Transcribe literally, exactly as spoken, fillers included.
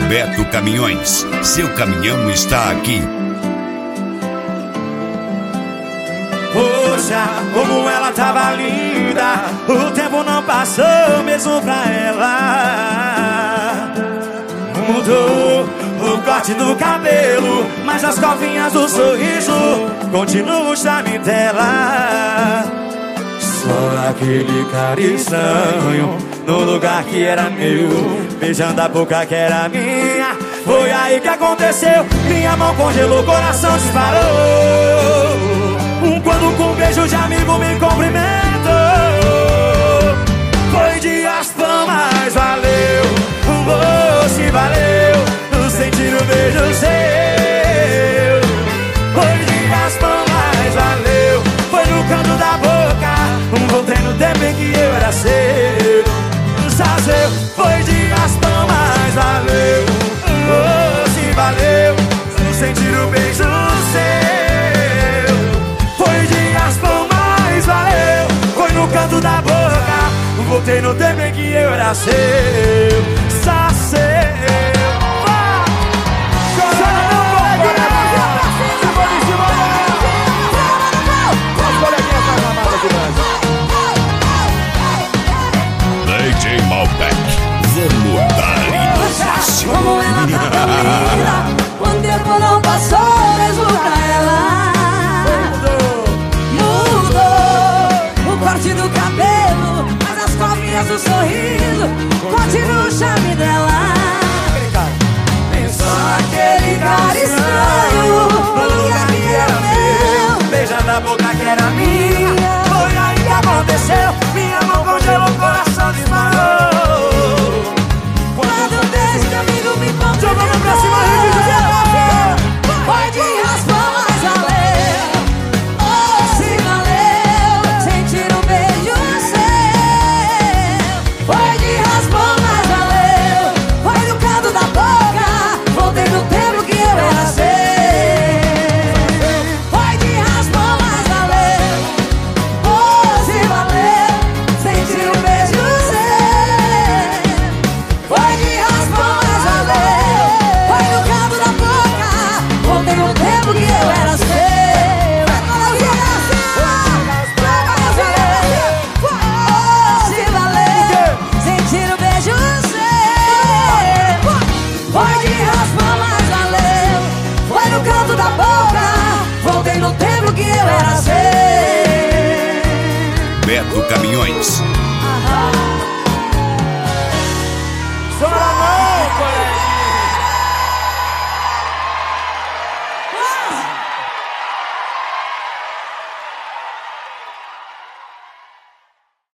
Beto Caminhões, seu caminhão está aqui. Poxa, como ela tava linda, o tempo não passou mesmo pra ela. Mudou o corte do cabelo, mas as covinhas do sorriso continua o charme dela. Só aquele cara estranho no lugar que era meu, beijando a boca que era minha. Foi aí que aconteceu, minha mão congelou, coração disparou. Quando com um beijo de amigo me cumprimentou. Foi de raspão, mas valeu. Você valeu, sentir o beijo seu. Foi de raspão, mas valeu. Foi no canto da boca, voltei no tempo em que eu era seu. Sazeu, foi de raspão, mas valeu. Você valeu, sentir o beijo seu. Canto da boca, voltei no tempo em que eu era seu. Só seu. Chora meu coleguinha, mãozinha pra cima. Cima de cima, as coleguinhas tá armadas demais. D J Malbec, vamos dar-lhe no fácil. Como ela tá linda, o tempo não passou mesmo pra ela. Corte do cabelo, mas as covinhas do sorriso continua o charme dela. Só aquele cara estranho no lugar que era meu, beijando a boca que era minha. Foi aí que aconteceu, minha mão congelou, coração disparou. Quando um beijo de amigo me contou, jogando pra cima, Rede José. foi de raspão, mas valeu. Oh, se valeu, sentir um beijo seu. Foi de raspão, mas valeu. Foi no canto da boca, voltei no tempo que eu era seu. Foi de raspão, mas valeu. Oh, se valeu, sentir um beijo seu. Foi de raspão, mas valeu. Foi no canto da boca, voltei no tempo que eu era seu. Se valeu, sentir o beijo seu. Foi de raspão, mas valeu. Foi no canto da boca, voltei no tempo que eu era seu. Beto Caminhões,